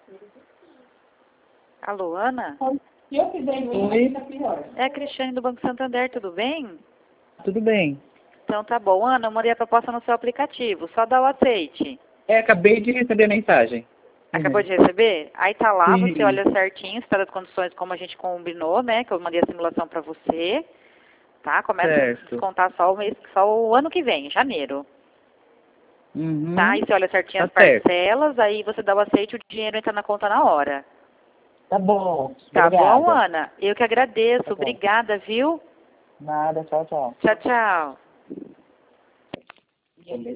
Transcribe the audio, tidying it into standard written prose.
Alô, Ana? Se eu fizer isso, fica pior. É a Cristiane do Banco Santander, tudo bem? Tudo bem. Então tá bom. Ana, eu mandei a proposta no seu aplicativo, só dá o aceite. Acabei de receber a mensagem. Acabou de receber? Aí tá lá, Sim. você olha certinho, está das condições como a gente combinou, né? Que eu mandei a simulação pra você. Tá? Começa a descontar só o ano que vem, janeiro. Uhum. Tá? E você olha certinho as Tá certo. parcelas, aí você dá o aceite e o dinheiro entra na conta na hora. Tá bom. Tá Obrigada. bom, Ana? Eu que agradeço. Tá bom. Obrigada, viu? Nada, tchau, tchau. Tchau, tchau.